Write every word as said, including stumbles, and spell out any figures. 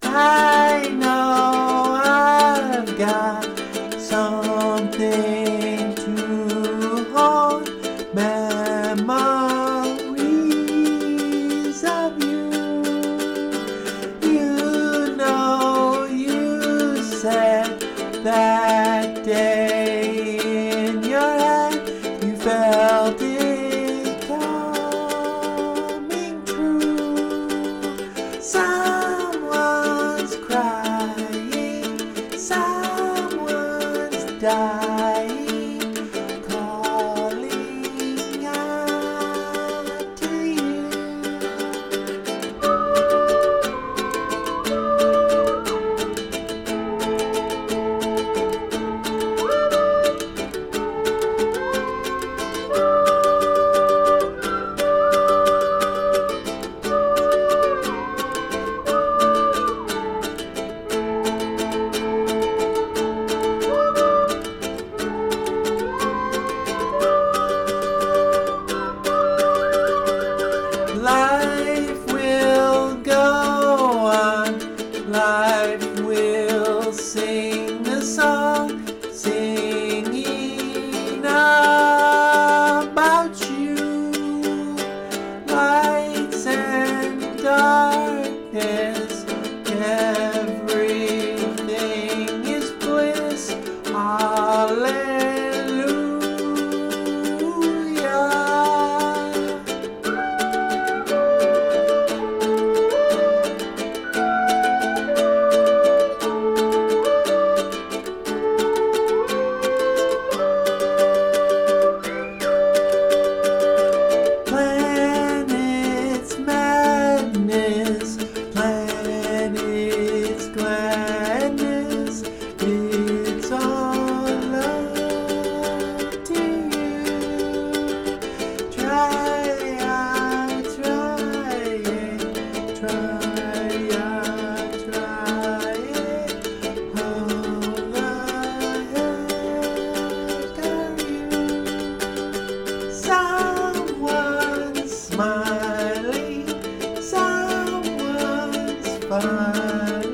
I know I've got something to hold, memories of you. You know you said that day in your head you felt it coming true. Someone's crying, someone's dying, calling out to you. Life will go on, life will sing the song, singing about you. Lights and darkness, everything is bliss. Hallelujah. Planets madness, planets gladness, it's all up to you. Try out, try it, try out, try it. How the heck are you? Someone's smiling, someone's funny.